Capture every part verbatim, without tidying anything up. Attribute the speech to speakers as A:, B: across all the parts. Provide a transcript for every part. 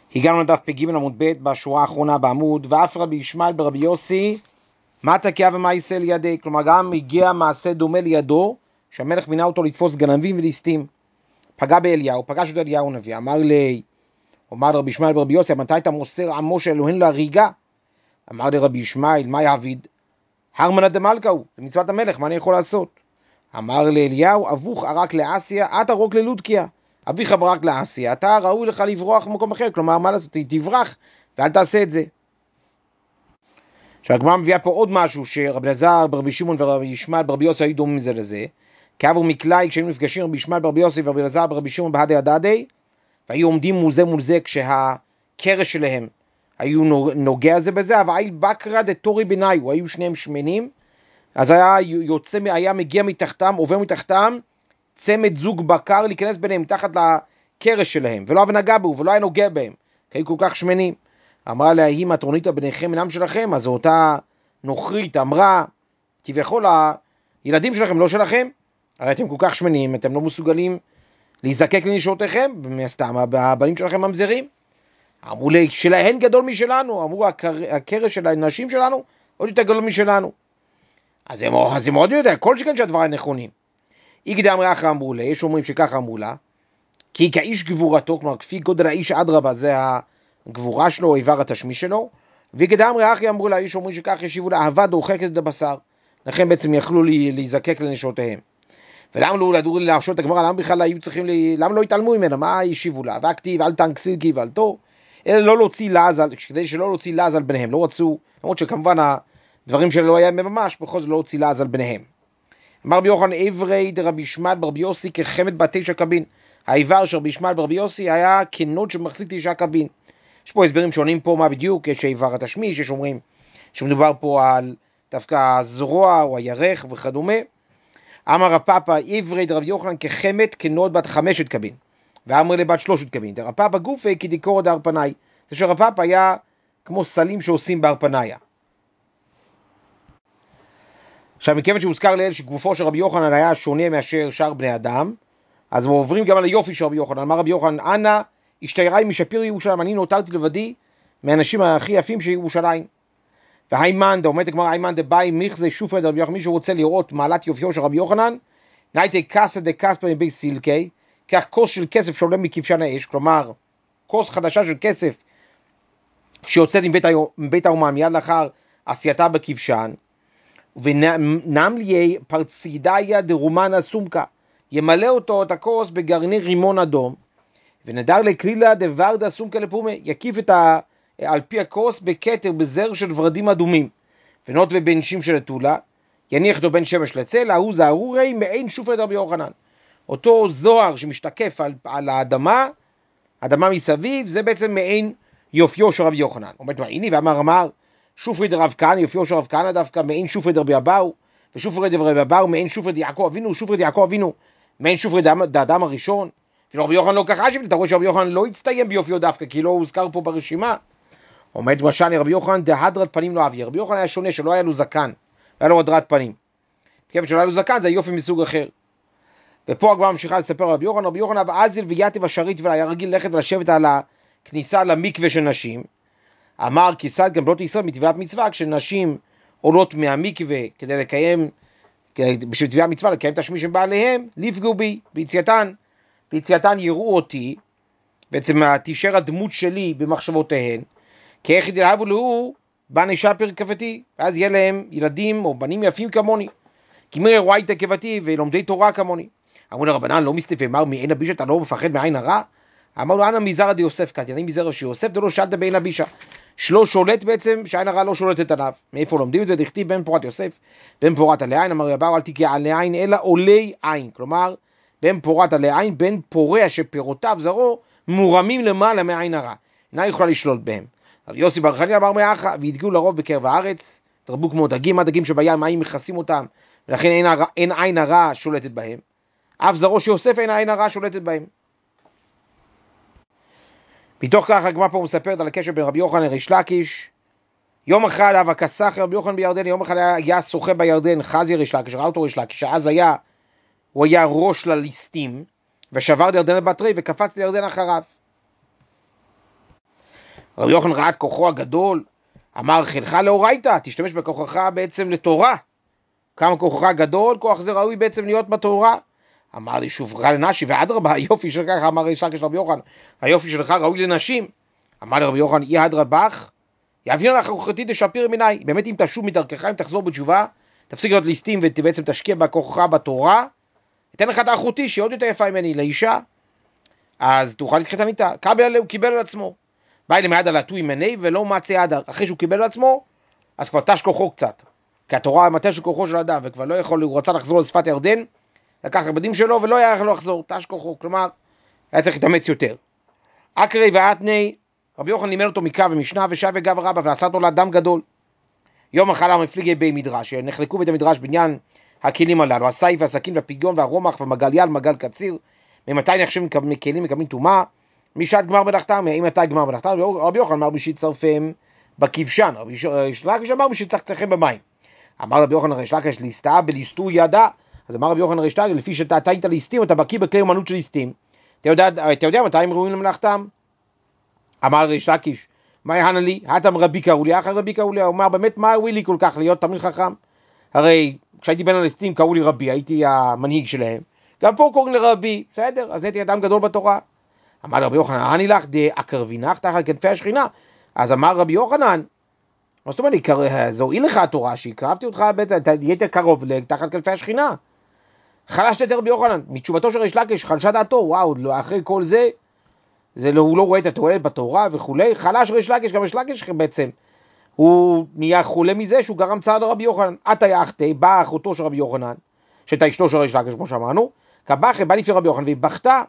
A: הגענו לדף פ"ג עמוד ב' בשורה האחרונה בעמוד, ואף רבי ישמעאל ברבי יוסי, מה תקיע ומה יישא לידי? כלומר גם הגיע מעשה דומה לידו, שהמלך מינה אותו לתפוס גנבים וליסטים. פגע באליהו, פגש את אליהו הנביא, אמר לי, אמר רבי ישמעאל ברבי יוסי, מתי אתה מוסר עמו של אלוהים להריגה? אמר לרבי ישמעאל, מה יעביד? הרמנא דמלכא הוא, זה מצוות המלך, מה אני יכול לעשות? אמר לאליהו, אבוך ערק לאסיה, את ערוק ללודקיה. אביך ברק לאסיה, אתה ראוי לך לברוח במקום אחר, כלומר מה לעשות, תברח ואל תעשה את זה. עכשיו הגמרא מביאה פה עוד משהו, שרבי אלעזר ברבי שמעון ורבי ישמעאל ברבי יוסי היו דומים זה לזה, כעבור מקלעי כשהיינו נפגשים רבי ישמעאל ברבי יוסי ורבי אלעזר ברבי שמעון בהדי הדדי, והיו עומדים מול זה מול זה כשהקרש שלהם היו נוגע זה בזה, אבל איל בקרא דתורי ביניו, היו שניהם שמנים, אז היה יוצא, היה מגיע מתחתם, עובר מתחתם, צמד זוג בקר להיכנס ביניהם מתחת לקרש שלהם, ולא היה נגע בו, ולא היה נוגע בהם, כי היו כל כך שמנים. אמרה לה, היא מטרונית ביניכם אינם שלכם, אז אותה נוכרית אמרה, כביכול הילדים שלכם לא שלכם, הרי אתם כל כך שמנים, אתם לא מסוגלים להיזקק לנשותיכם, ומסתם הבנים שלכם ממזרים. אמרו לי, שלהן גדול משלנו, אמרו הקרש של הנשים שלנו, עוד יותר גדול משלנו. אז הם, אז הם עוד יודע, כל שכן שהדברים נכונים. איגדה אמרה אחר אמרו לה, יש אומרים שככה אמרו לה, כי כאיש גבורתו, כלומר כפי גודל האיש אדרבה, זה הגבורה שלו, איבר התשמי שלו, ואיגדה אמרה אחר אמרו לה, יש אומרים שככה ישיבו לה, אהבה דוחקת את הבשר, לכן בעצם יכלו להיזקק לנשותיהם. ולמה לא לדעו להרשות את הגמרא, למה בכלל היו צריכים, לי, למה לא התעלמו ממנה, מה ישיבו לה, והכתיב אל תנכסי כי ואלתו, אלא לא להוציא לעז, כדי שלא להוציא לעז על ביניהם, לא רצו, למרות שכמובן הדברים שלא היה ממש, בכל זאת לא להוציא לעז על ביניהם. אמר רבי יוחנן עברי דרבי ישמעאל ברבי יוסי כחמד בת תשע קבין. העיוור של רבי ישמעאל ברבי יוסי היה כנוד שמחזיק תשע קבין. יש פה הסברים שונים פה מה בדיוק, יש העיוור התשמיש, יש אומרים שמדובר פה על דווקא הזרוע או הירך וכדומה. אמר רפאפא עברי דרבי יוחנן כחמד כנוד בת חמשת קבין, ואמר לבת שלושת קבין. דרפאפא גופי כדיקורא דהרפנאי, זה שרפאפא היה כמו סלים שעושים בהרפנאיה. עכשיו, מכיוון שהוזכר לאל שגופו של רבי יוחנן היה שונה מאשר שאר בני אדם, אז הם עוברים גם על היופי של רבי יוחנן. אמר רבי יוחנן, אנא השתיירי משפיר ירושלים, אני נותרתי לבדי מהאנשים הכי יפים של ירושלים. והיימן, אומרת הגמרא, היימן דבאי מיכזה שופר דרבי יוחנן, מי שרוצה לראות מעלת יופיו של רבי יוחנן, נייטי קסא דקספא מבי סילקי, כך כוס של כסף שעולה מכבשן האש, כלומר, כוס חדשה של כסף שיוצאת מבית האומה מיד לאחר עשייתה בכבשן, ונם לי פרצידאיה דרומנה סומקה, ימלא אותו את הכוס בגרני רימון אדום, ונדר לכלילה דוורדה סומקה לפומה, יקיף את ה... על פי הכוס בכתר בזר של ורדים אדומים, ונות ובנשים של אתולה, יניח אותו בין שמש לצל, ההוא זה ארורי מעין שופר רבי יוחנן. אותו זוהר שמשתקף על, על האדמה, האדמה מסביב, זה בעצם מעין יופיו של רבי יוחנן. אומרת מה, הנה, ואמר אמר, שופרי דרב כהנא, יופיו של רב כהנא דווקא מעין שופרי דרבי אבאו, ושופרי דרבי אבאו מעין שופרי דיעקב אבינו, שופרי דיעקב אבינו מעין שופרי דאדם הראשון. ורבי יוחנן לא ככה שביל, אתה רואה שרבי יוחנן לא הצטיים ביופיו דווקא, כי לא הוזכר פה ברשימה. עומד משל רבי יוחנן דהדרת פנים לא אביה, רבי יוחנן היה שונה, שלא היה לו זקן, היה לו הדרת פנים. כיוון שלא היה לו זקן, זה יופי מסוג אחר. ופה הגמרא ממשיכה לספר רבי יוחנן, רבי יוחנן ואזיל ויתב השריט, והיה רגיל ללכת ולשבת על הכניסה למקווה של נשים. אמר כי סל גם בנות ישראל מטבילת מצווה, כשנשים עולות מהמקווה כדי לקיים, בשביל טבילת מצווה, לקיים תשמיש עם בעליהם, לפגעו בי, ביציאתן, ביציאתן יראו אותי, בעצם תישאר הדמות שלי במחשבותיהן, כי איך ידלהבו לו, בא נשפר כבתי, ואז יהיה להם ילדים או בנים יפים כמוני, כי מי רואה את כבתי ולומדי תורה כמוני. אמרו לרבנן, לא מסתפק, אמר מעין הבישה, אתה לא מפחד מעין הרע? אמר לו, אנא מזרע דיוסף כת, אני מזרע שיוסף, דלו שאלת בעין הבישה. שלא שולט בעצם, שעין הרע לא שולטת עליו. מאיפה לומדים את זה? דכתיב בן פורת יוסף, בן פורת עלי עין, אמר רבאו, אל תקרא עלי עין, אלא עולי עין. כלומר, בן פורת עלי עין, בן פורע שפירותיו זרעו, מורמים למעלה מעין הרע. אינה יכולה לשלוט בהם. רבי יוסי בר חנינא אמר מאחה, והתגיעו לרוב בקרב הארץ, תרבו כמו דגים, מה דגים שבים, מים מכסים אותם, ולכן אין, הרע, אין עין הרע שולטת בהם. אף זרעו שיוסף אין עין הרע שולטת בהם. מתוך כך הגמרא פה מספרת על הקשר בין רבי יוחנן לריש לקיש. יום אחד אב הכסח רבי יוחנן בירדן, יום אחד היה שוחה בירדן, חזי ריש לקיש, ראה אותו ריש לקיש, שאז היה, הוא היה ראש לליסטים, ושבר לירדן לבטרי וקפץ לירדן אחריו. רבי יוחנן ראה את כוחו הגדול, אמר חילך לאורייתא, תשתמש בכוחך בעצם לתורה. כמה כוחך גדול, כוח זה ראוי בעצם להיות בתורה. אמר לי שובך לנשי, ואדרבה, היופי שלך, אמר ריש לקיש רבי יוחנן, היופי שלך ראוי לנשים. אמר לי רבי יוחנן, אי אדרבך, יבינו לך רוחתי דשפיר מיני. באמת אם תשוב מדרכך, אם תחזור בתשובה, תפסיק להיות ליסטים ובעצם תשקיע בכוחך בתורה, אתן לך את האחותי שהיא עוד יותר יפה ממני לאישה, אז תוכל להתחיל המיטה. קבל הוא קיבל על עצמו. באי למעד על הטוי מני ולא מצא אדר. אחרי שהוא קיבל על עצמו, אז כבר תש כוחו קצת. כי התורה מטה של כוחו של אדם, וכבר לא יכול, הוא רצה לחזור לשפת ירדן, לקח רבדים שלו ולא היה יכול לחזור, תש כוחו. כלומר, היה צריך להתאמץ יותר. אקרי ואתני, רבי יוחנן לימד אותו מקרא ומשנה ושב וגב רבא, ועשה אותו לאדם גדול. יום אחד המפליגי בי מדרש, נחלקו בית המדרש בעניין הכלים הללו, הסייף והסכין והפיגון והרומח ומגליאל ומגל קציר, ממתי נחשבים כלים מקבלים טומאה? משעת גמר מלאכתם, אם מתי גמר מלאכתם? רבי יוחנן אמר בשיצרפם בכבשן, רבי לקיש אמר בשיצרפם במים. אמר רבי יוחנן ריש לקיש ליסטה בליסטו ידע, אז אמר רבי יוחנן ריש לקיש, לפי שאתה היית ליסטים, אתה בקיא בכלי אומנות של ליסטים, אתה יודע, אתה יודע מתי הם ראויים למלאכתם? אמר ריש לקיש, מה יענה לי? התם רבי קראו לי, אחר רבי קראו לי, הוא אמר באמת מה ראוי לי כל כך להיות תלמיד חכם? הרי כשהייתי בין הליסטים קראו לי רבי, הייתי המנהיג שלהם, גם פה קוראים לרבי, בסדר, אז הייתי אדם גדול בתורה. אמר רבי יוחנן, אני לך דאקרבינך תחת כנפי השכינה. אז אמר רבי יוחנן, מה זאת אומרת, זו הועיל לך התורה, שהקרבתי אותך בעצם, אתה היית קרוב תחת כנפי השכינה. חלשת יותר רבי יוחנן, מתשובתו של ריש לקיש, חלשה דעתו, וואו, אחרי כל זה, זה לא, הוא לא רואה את התועלת בתורה וכולי, חלש ריש לקיש, גם ריש לקיש בעצם, הוא נהיה חולה מזה שהוא גרם צער לרבי יוחנן. עתה יחתי, באה אחותו של רבי יוחנן, שהייתה אשתו של ריש לקיש, כמו שאמרנו, קבחה בא לפני רבי יוחנן, והיא בכתה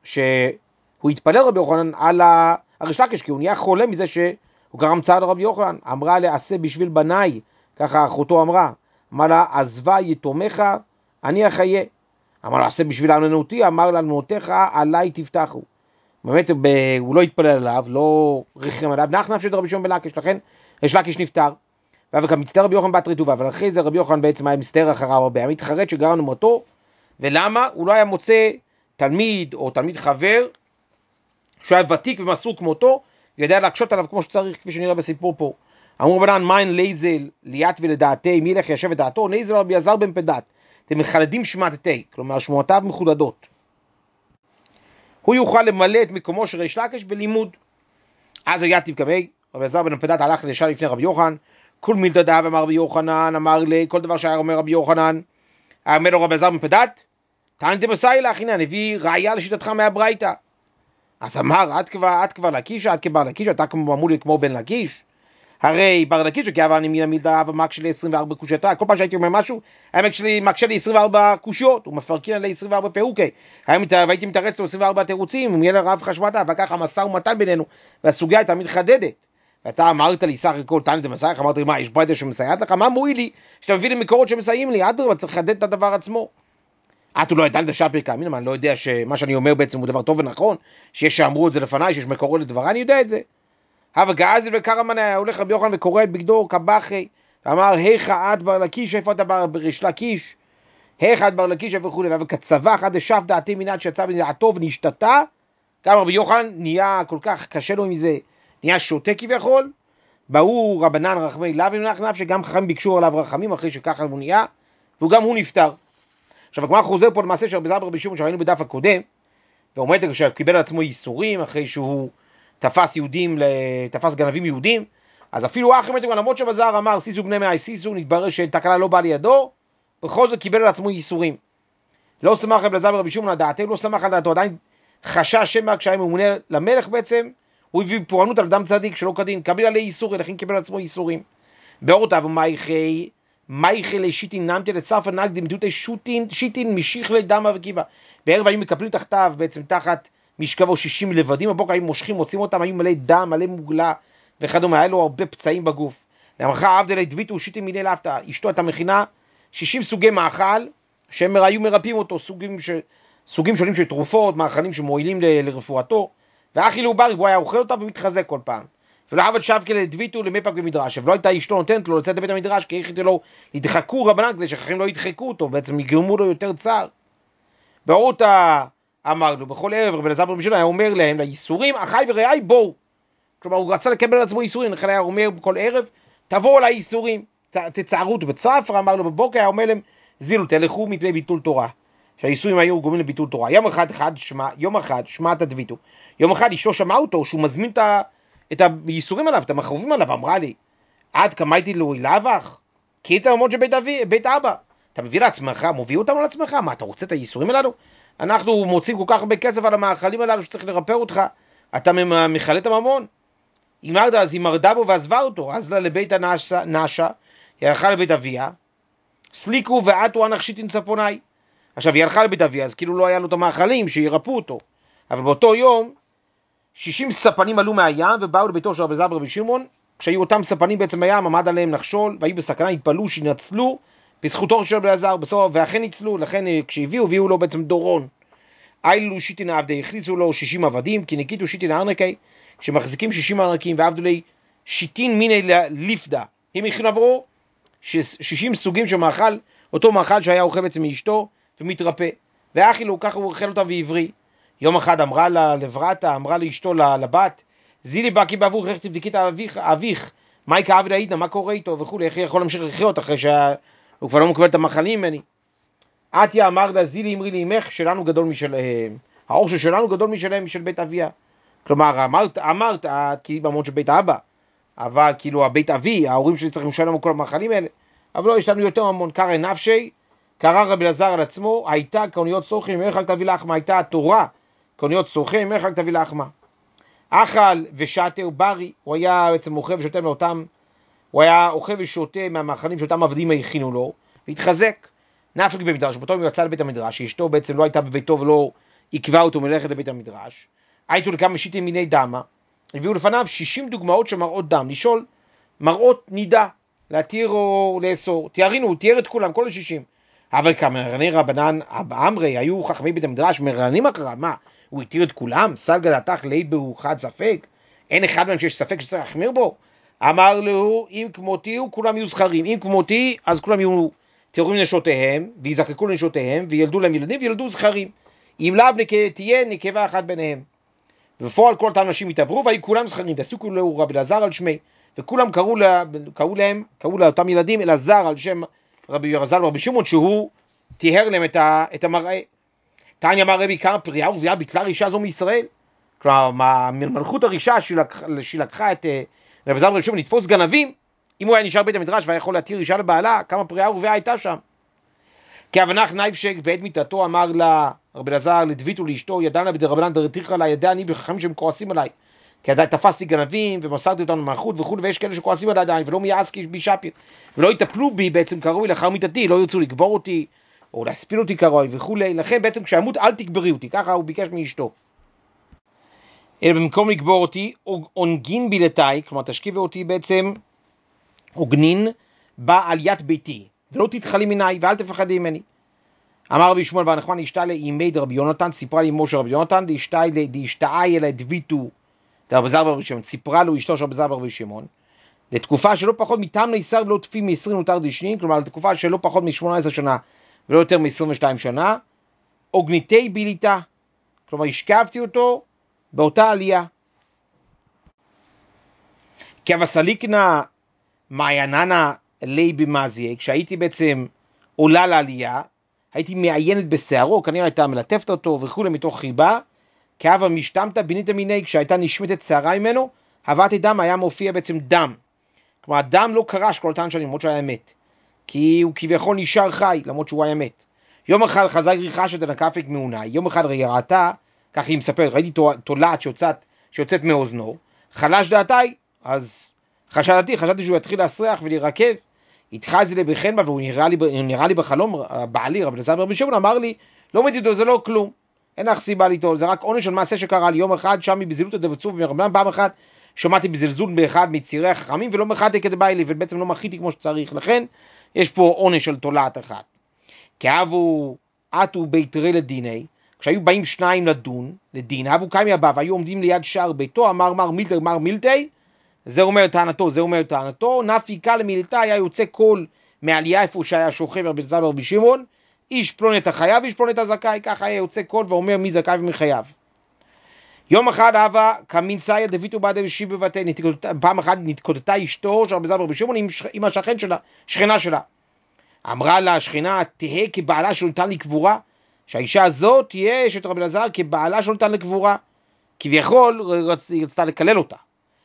A: שהוא התפלל רבי יוחנן על הריש לקיש, כי הוא נהיה חולה מזה שהוא גרם צער לרבי יוחנן. אמרה לה, עשה בשביל בניי, ככה אחותו אמרה, אמר לה, עזבה יתומך, אני אחיה. אמר לה, עשה בשביל אלמנותי, אמר לה, אלמנותיך עליי תפתחו. באמת הוא לא התפלל עליו, לא ריחם עליו, נח נפשי את רבי שמעון בן לקיש, לכן ריש לקיש נפטר, וגם מצטער רבי יוחנן בת רטובה, אבל אחרי זה רבי יוחנן בעצם היה מסתער אחריו הרבה, היה מתחרט שגרם למותו, ולמה? הוא לא היה מוצא תלמיד או תלמיד חבר, שהוא היה ותיק ומסור כמותו, וידע להקשות עליו כמו שצריך, כפי שנראה בסיפור פה. אמרו בנן, מיין לייזל ליאת ולדעתי, מי ילך ישב את דעתו, נייזל רבי עזר בן פדת, אתם מחדדים שמעתתי, כלומר שמועותיו מחודדות. הוא יוכל למלא את מקומו של ריש לקיש בלימוד. אז היה תבקמי, רבי עזר בן פדת הלך לשאל לפני רבי יוחנן, כל מילתא דאב אמר רבי יוחנן, אמר לי, כל דבר שהיה אומר רבי יוחנן, אמר לו רבי עזר בן פדת, טענתם מסאי לך, הנה, הביא ראיה לשיטתך מהברייתא. אז אמר, את כבר, את כבר לקיש, את כבר לקיש, אתה אמור לי כמו בן לקיש. הרי בר לקיש, כי אבל אני מן המילתא אב המק שלי עשרים וארבע קושייתה, כל פעם שהייתי אומר משהו, העמק שלי מקשה לי עשרים וארבע קושיות, הוא מפרקין עלי עשרים וארבע פירוקי, והייתי מתרץ לו עשרים וארבע תירוצים, הוא יהיה לרב חשבתה, וככה המשא ומתן בינינו, והסוגיה הייתה מתחדדת. ואתה אמרת לי, סך הכל, טענתם מסייך, אמרת לי, מה, יש ברייתא שמסייעת לך? מה מועיל לי שאתה מביא לי מקורות שמסייעים לי? אדרבה, צריך לחדד את הדבר עצמו. את הוא לא ידע לדשא פרקא אמינא, אני לא יודע שמה שאני אומר בעצם הוא דבר טוב ונכון, שיש שאמרו את זה לפניי, שיש מקורות לדבריי, אני יודע את זה. הווה גאזל וקרמן, הולך רבי יוחנן וקורא את בגדו, קבחי, ואמר, היכא את בר לקיש, איפה אתה בר ריש לקיש? היכא את בר לקיש וכו', וכצבח עד דשף דעתי מנעד שיצא מדעתו ונשתתה, גם רבי יוחנן נהיה כל כך קשה לו עם זה, נהיה שותה כביכול, באו רבנן רחמי לאו ומנח נפש, שגם חכמים ביקשו עליו רחמים אחרי שככה הוא נהיה, וגם הוא נפטר. עכשיו הגמרא חוזר פה למעשה של רבי זר ברבי שמעון שראינו בדף הקודם, ואומרת שהוא קיבל על עצמו ייסורים אחרי שהוא תפס יהודים, תפס גנבים יהודים, אז אפילו אחרי מתגם, למרות שבזר אמר סיסו בני מאי סיסו, נתברר שתקלה לא באה לידו, בכל זאת קיבל על עצמו ייסורים. לא שמח רבי זר ברבי שמעון על דעתו, לא שמח על דעתו, עדיין חשש שמא כשהיה ממונה למלך בעצם, הוא הביא פורענות על אדם צדיק שלא כדין, קבל עלי ייסורים, לכן קיבל על עצמו ייסורים. באורתיו ומייכי, מייכי לשיטין נמתי לצרפה נגדים, דותי שוטין, שיטין משיך לדמה וקיבה. בערב היו מקפלים תחתיו, בעצם תחת משכבו שישים לבדים, בבוקר היו מושכים, מוצאים אותם, היו מלא דם, מלא מוגלה וכדומה, היה לו הרבה פצעים בגוף. למחר עבד אלי דביתו שיטין מיני לאפתא, אשתו את המכינה, שישים סוגי מאכל, שהם היו מרפאים אותו, סוגים, ש... סוגים שונים של תרופות, מאכלים שמועילים ל... לרפואתו, ואחי לעובר, והוא היה אוכל אותה ומתחזק כל פעם. ולא עבד שבקה לדביתו למפק במדרש, ולא הייתה אשתו נותנת לו לצאת לבית המדרש, כי הכיתי לו, ידחקו רבנן כדי שחכמים לא ידחקו אותו, בעצם יגרמו לו יותר צער. באורתא אמר לו, בכל ערב רבי אלעזר ברבי שמעון היה אומר להם, לייסורים, אחי ורעי בואו, כלומר, הוא רצה לקבל על עצמו איסורים, לכן היה אומר כל ערב, תבואו אליי איסורים, תצערו אותו בצפרא, אמר לו בבוקר, היה אומר להם, זילו, תלכו מפני ביטול תורה. שהאיסורים היו גורמים לביטול תורה. יום אחד, אחד שמה, יום אחד, שמע תדביתו. יום אחד אשתו שמעה אותו, שהוא מזמין את, ה, את האיסורים עליו, את המחרובים עליו, אמרה לי, עד כמייתי לו אילבך? כי היית אמות של בית, אבי, בית אבא. אתה מביא לעצמך, מוביא אותנו לעצמך? מה, אתה רוצה את האיסורים הללו? אנחנו מוצאים כל כך הרבה כסף על המאכלים הללו שצריך לרפא אותך. אתה מחלה את הממון. היא מרדה, אז היא מרדה בו ועזבה אותו, אז לה לבית הנשה, היא הלכה לבית אביה, סליקו ועטו הנחשיתין צפוני. עכשיו היא הלכה לבית אביה, אז כאילו לא היה לו את המאכלים שירפו אותו. אבל באותו יום, שישים ספנים עלו מהים ובאו לביתו של רבי אלעזר ברבי שמעון, כשהיו אותם ספנים בעצם הים, עמד עליהם נחשול, והיו בסכנה, התפלו, שנצלו, בזכותו של רבי אלעזר, ואכן ניצלו, לכן כשהביאו, הביאו לו בעצם דורון. איילו שיטין עבדי, הכניסו לו שישים עבדים, כי נקיטו שיטין ארנקי, כשמחזיקים שישים ארנקים, ועבדו לי שיטין מיני ליפדה. הם הכינו עברו שישים סוגים של מאכל, אותו מאכל שהיה אוכל בעצם מאשתו, ומתרפא. ואחי לו, ככה הוא אוכל אותה ועברי. יום אחד אמרה לה לברתה, אמרה לאשתו לבת, זילי בקי בעבור, איך תבדקי את אביך, אביך, מה יקרה עבד העידנה, מה קורה איתו וכו', איך יכול להמשיך לחיות אחרי שהוא כבר לא מקבל את המאכלים ממני. עתיה אמר לה, זילי אמרי לי אמך, שלנו גדול משלהם, האור שלנו גדול משלהם, משל בית אביה. כלומר, אמרת, אמרת, כי במות של בית אבא, אבל כאילו הבית אבי, ההורים שלי צריכים לשלם כל המאכלים האלה, אבל לא, יש לנו יותר המון, קרא נפשי, קרא רבי אלעזר על עצמו, הייתה קוניות סוחים, ממך תביא לחמה, הייתה התורה, קוניות סוחים, ממך תביא לחמה. אכל ושותה וברי, הוא היה בעצם אוכל ושותה מאותם, הוא היה אוכל ושותה מהמאכלים שאותם עבדים הכינו לו, והתחזק. נפק במדרש, באותו הוא יצא לבית המדרש, שאשתו בעצם לא הייתה בביתו ולא עקבה אותו מלכת לבית המדרש, הייתו לכמה שיטים מיני דמה, הביאו לפניו שישים דוגמאות שמראות דם, לשאול מראות נידה, להתיר או לאסור, תיארינו, הוא תיאר את כולם, כל השישים, אבל כמרני רבנן אמרי, היו חכמי בית המדרש, מרנים הקרא, מה, הוא התיר את כולם? סלגא דעתך ליד בהו חד ספק? אין אחד מהם שיש ספק שצריך להחמיר בו? אמר לו, אם כמותי, כולם יהיו זכרים, אם כמותי, אז כולם יהיו תיאורים לנשותיהם, ויזקקו לנשותיהם, וילדו להם ילדים, וילדו זכרים. אם לאו תהיה נקבה אחת ביניהם. ובפועל כל אותם נשים התעברו, והיו כולם זכרים, ועסוקו לו רבי אלעזר על שמי, וכולם קראו, לה, קראו להם, קראו לאותם ילדים, אלעזר על שם רבי אלעזר ורבי שמעון, שהוא תיאר להם את, ה, את המראה. תניא אמר רבי כמה פריאה ורבייה ביטלה רישה זו מישראל. כלומר, מלכות הרישה שלקחה את רבי אלעזר ורבי שמעון לתפוס גנבים, אם הוא היה נשאר בית המדרש והיה יכול להתיר רישה לבעלה, כמה פריאה ורבייה הייתה שם. כי אבנח נייבשק בעת מיתתו אמר לה רבי אלעזר לדבית ולאשתו, ידענה בדרבנן דרתיך לה, ידע אני וחכמים שהם כועסים עליי, כי עדיין תפסתי גנבים ומסרתי אותנו מלכות וכו', ויש כאלה שכועסים עליי עדיין ולא מייעס בי שפיר, ולא יטפלו בי בעצם קרוי לאחר מיתתי, לא ירצו לקבור אותי או להספיל אותי קרוי וכו'. לכן בעצם כשאמות אל תקברי אותי, ככה הוא ביקש מאשתו, אלא במקום לקבור אותי עונגין בי לתאי, כלומר תשכיבי אותי בעצם עוגנין בעליית ביתי, ולא תתחלי מיני ואל תפחדי ממני. אמר רבי שמואל בר נחמן, אשתה לאימי דרבי יונתן, סיפרה לי אמו של רבי יונתן, דאשתאי אלא דביתו דרבי אלעזר ברבי שמעון, סיפרה לו אשתו של רבי אלעזר ברבי שמעון, לתקופה שלא פחות מטעם ניסר ולא תפי מ-עשרים נותר דשנין, כלומר לתקופה שלא פחות מ-שמונה עשרה שנה ולא יותר מ-עשרים ושתיים שנה, עוגניתי ביליתה, כלומר השכבתי אותו באותה עלייה. כי אבסליקנה מעייננה לי במזיה, כשהייתי בעצם עולה לעלייה, הייתי מעיינת בשערו, כנראה הייתה מלטפת אותו וכו' מתוך חיבה, כי אבא משתמת בינית מיני, כשהייתה נשמטת שערה ממנו, הבאתי דם, היה מופיע בעצם דם. כלומר, הדם לא קרש כל אותן שנים, למרות שהיה מת, כי הוא כביכול נשאר חי, למרות שהוא היה מת. יום אחד חזק ריחה שתנקפק מעוני, יום אחד ראתה, כך היא מספרת, ראיתי תולעת שיוצאת, שיוצאת מאוזנו, חלש דעתי, אז חשדתי, חשדתי שהוא יתחיל להסרח ולהירקב, התחזי לי בחן בה, והוא נראה לי, נראה לי בחלום, בעלי, רבי אלעזר ברבי שמעון, אמר לי, לא מדידו, זה לא כלום, אין לך סיבה ליטול, זה רק עונש של מעשה שקרה לי, יום אחד, שם בזילות הדבצו ומרבנן, פעם אחת, שמעתי בזלזול באחד מצירי החכמים, ולא מחאתי כדי באי לי, ובעצם לא מחיתי כמו שצריך, לכן, יש פה עונש של תולעת אחת. כי אבו, עטו ביתרי לדיני, כשהיו באים שניים לדון, לדין, אבו קיימי הבא, והיו עומדים ליד שער ביתו, אמר מר מילטי, מר מילטי, זה אומר טענתו, זה אומר טענתו, נפיקה למילתה, היה יוצא קול מעלייה איפה שהיה שוכב רבי אלעזר ברבי שמעון, איש פלונת החייב, איש פלונת הזכאי, ככה היה יוצא קול ואומר מי זכאי ומי חייב. יום אחד אבא כמינסאי דוד ובעד אבישיב בבתי, פעם אחת נתקוטטה אשתו של רבי זלמן ברבי שמעון עם השכן שלה, שכנה שלה. אמרה לה השכנה, תהיה כבעלה שלא נתן לי קבורה, שהאישה הזאת תהיה אשת רבי אלעזר כבעלה שלא נתן לקבורה, כביכול היא רצתה לקלל אותה.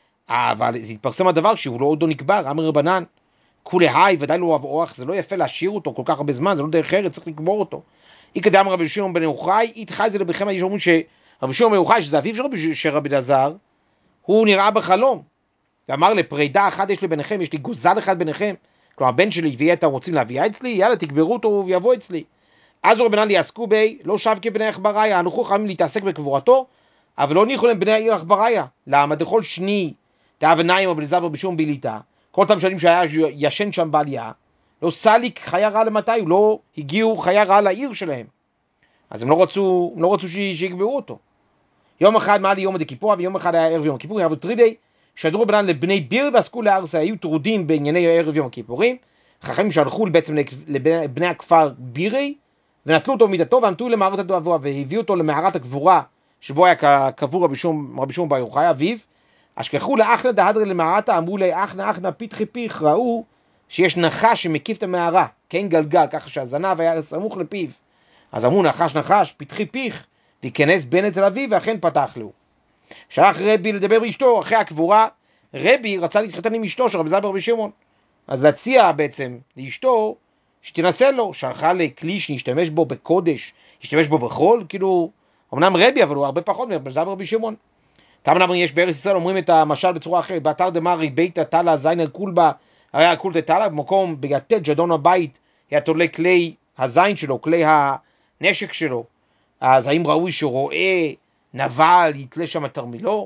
A: אבל זה התפרסם הדבר שהוא לא עוד לא נקבר, אמר רבנן, כולי היי, ודאי לא אוהב אורח, זה לא יפה להשאיר אותו כל כך הרבה זמן, זה לא דרך ארץ, צריך לקבור אותו. אי כדאם רבי שמעון בן יוחאי, איתך זה לבכם, יש אומרים שרבי שמעון בן יוחאי, שזה אביו של רבי אלעזר, הוא נראה בחלום, ואמר לפרידה אחת יש לי ביניכם, יש לי גוזל אחד ביניכם, כלומר הבן שלי ויהיה אתם רוצים להביאה אצלי, יאללה תקברו אותו ויבוא אצלי. אז רבנן יעסקו בי, לא שב כבני עכבריה, אנוכו חייבים להתעסק בקבורתו, אבל לא ניחו להם בני העיר עכבריה. למה? דכל שני, תאבניים או בלזבר בשום ביליטה, כל אותם שנים שהיה ישן שם בעלייה, לא סליק חיה רע למתי, הוא לא הגיעו חיה רע לעיר שלהם. אז הם לא רצו, הם לא רצו שיקברו אותו. יום אחד מעל יום הדכיפור, ויום אחד היה ערב יום הכיפור, יעבוד טרידי, שדרו רבנן לבני ביר ועסקו לארסה, היו טרודים בענייני ערב יום הכיפורים, חכמים שהלכו בעצם לבני הכפר בירי, ונטלו אותו מידתו ועמתו למערת הדואבוע, והביאו אותו למערת הגבורה, שבו היה קבור רבי שמעון בר יוחאי אביו, אשכחו לאחנה דהדרי למערתה, אמרו לי אחנה אחנה פיתחי פיך, ראו שיש נחש שמקיף את המערה, כן גלגל, ככה שהזנב היה סמוך לפיו, אז אמרו נחש נחש, פיתחי פיך, ויכנס בן אצל אביו, ואכן פתח לו. שלח רבי לדבר באשתו, אחרי הקבורה, רבי רצה להתחתן עם אשתו של רבי זלמן ברבי שמעון, אז להציע בעצם לאשתו, שתנסה לו, שלחה לכלי שנשתמש בו בקודש, השתמש בו בחול, כאילו, אמנם רבי, אבל הוא הרבה פחות מרבי זלמן ברבי שמעון. תאמנם יש בארץ ישראל, אומרים את המשל בצורה אחרת, באתר דמרי ביתה תלה זיינר קולבה, הרי הקולטה תלה, במקום ביתת ג'דון הבית, היה תולה כלי הזין שלו, כלי הנשק שלו, אז האם ראוי שרואה נבל יתלה שם תרמילו?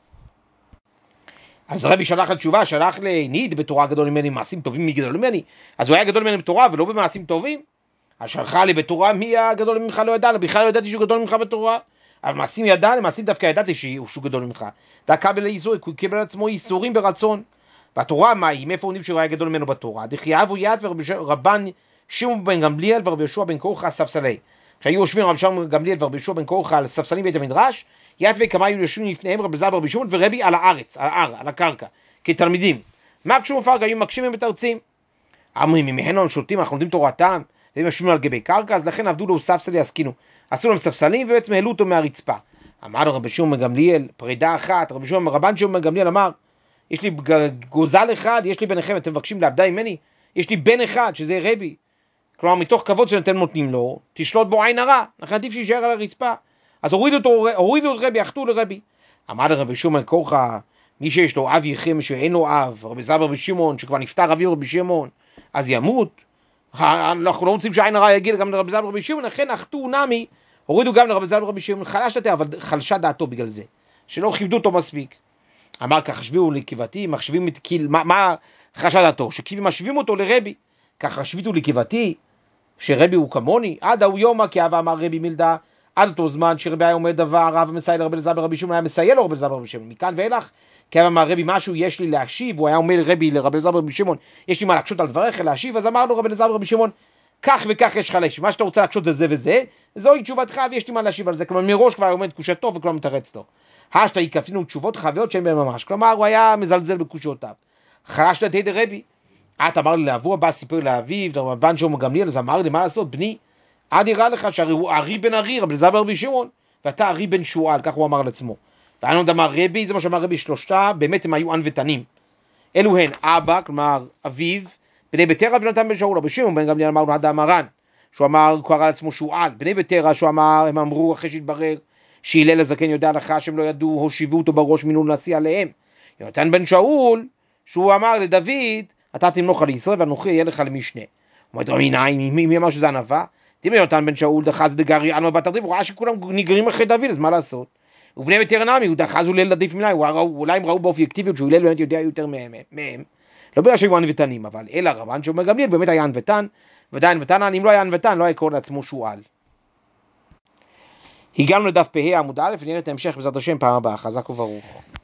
A: אז רבי שלח לתשובה, שלח לניד בתורה גדול ממני, מעשים טובים מי גדול ממני, אז הוא היה גדול ממני בתורה ולא במעשים טובים, אז שלחה לי בתורה מי הגדול ממך לא ידע, בכלל לא ידעתי שהוא גדול ממך בתורה, אבל מעשים ידע, למעשים דווקא ידעתי שהוא גדול ממך, דקבל לאיסור, הוא קיבל על עצמו איסורים ברצון, והתורה מה היא, מאיפה עונים שהוא היה גדול ממנו בתורה, דחייבו יד ורבן שמעון בן גמליאל ורבי יהושע בן קורחה ספסלי, כשהיו יושבים רבי שמעון בן גמליאל ורבי יהושע בן קורחה על ספסלים בית המדרש, יד וכמה היו יושבים לפניהם רבי זלמן ברבי שמעון ורבי על הארץ, על ההר, על הקרקע, כתלמידים. מה כשהוא מפרג, היו מקשים ומתרצים. אמרים, אם הם שולטים, אנחנו לומדים תורתם, והם יושבים על גבי קרקע, אז לכן עבדו לו ספסלי עסקינו. עשו להם ספסלים ובעצם העלו אותו מהרצפה. אמר לו רבי שמעון בן גמליאל, פרידה אחת, רבי שמעון, רבן שמעון בן גמליאל אמר, יש לי גוזל אחד, יש לי ביניכם, אתם מבקשים לאבדה ממני, יש לי בן אחד, שזה רבי. כלומר, מתוך כבוד שאתם נותנים לו, תשלוט בו עין הרע, לכן עדיף שישאר על הרצפה. אז הורידו אותו, הורידו את רבי, אחתו לרבי. אמר לרבי שמעון קורחה, מי שיש לו אב יחם שאין לו אב, רבי זלמן ברבי שמעון, שכבר נפטר אביו רבי שמעון, אז ימות. אנחנו לא רוצים שעין הרע יגיע גם לרבי זלמן ברבי שמעון, לכן אחתו נמי, הורידו גם לרבי זלמן ברבי שמעון, חלש דעתו, אבל חלשה דעתו בגלל זה, שלא כיבדו אותו מספיק. אמר כך, חשביהו לקבתי, מחשבים את קיל, מה, מה חלשה דעתו? שקיבי משווים אותו לרבי, כך חשביתו לקבתי, שרבי הוא כמוני, עד ההוא יומא, כי אבא אמר רבי מילדה, עד אותו זמן שרבי היה אומר דבר, רב מסייע לרבי אלעזר ברבי שמעון, היה מסייע לו רבי אלעזר ברבי שמעון, מכאן ואילך, כי אבא אמר רבי משהו יש לי להשיב, הוא היה אומר רבי לרבי אלעזר ברבי שמעון, יש לי מה להקשות על דבריך להשיב, אז אמר לו רבי אלעזר ברבי שמעון, כך וכך יש לך להשיב, מה שאתה רוצה להקשות זה זה וזה, זוהי תשובתך ויש לי מה להשיב על זה, כלומר מראש כבר עומד קושתו וכלומר מתרץ לו. השתה יקפינו תשובות חוויות שהן ממש, כלומר הוא היה מזלזל בקושותיו. חלש דעתי דרבי, את אמר לי לאבו, בא סיפר לאביו, רבן שמעון גמליאל, אז אמר לי מה לעשות, בני, עד יראה לך שהרי הוא ארי בן ארי, רבי אלעזר ברבי שמעון, ואתה ארי בן שועל, כך הוא אמר לעצמו. וענו אמר רבי, זה מה שאמר רבי, שלושה, באמת הם היו ענוותנים. אלו הן אבא, כלומר אביו, בני ביתרא ונתן בן שאול, רבי שמעון בן גמליאל אמר לו עד המרן, שהוא אמר, הוא קרא לעצמו שועל, בני ביתרא שהוא אמר, הם אמרו אחרי שהתברר, שהלל הזקן יודע לך שהם לא ידעו, הושיבו אותו בראש מינו נשיא עליהם. יונתן בן שאול, שהוא אמר לדוד, אתה תמלוך על ישראל ואנוכי יהיה לך למשנה. הוא אומר, מנין, מי אמר שזה ענווה? תראה יונתן בן שאול דחז דגרי ענו בת ארדיב, הוא ראה שכולם נגרים אחרי דוד, אז מה לעשות? ובני ביתרא נמי, הוא דחז הלל עדיף ממני, אולי הם ראו באובייקטיביות שהוא הלל באמת יודע יותר מהם, לא בגלל שהיו ענוותנים, אבל אלא רבן שמעון גמליאל באמת היה ענוותן, ודאי ענוותן, אם לא היה ענוותן, לא היה קורא לעצמו שועל. הגענו לדף פ"ה עמוד א', ונראה את ההמשך בעזרת השם פעם הבאה, חזק וברוך.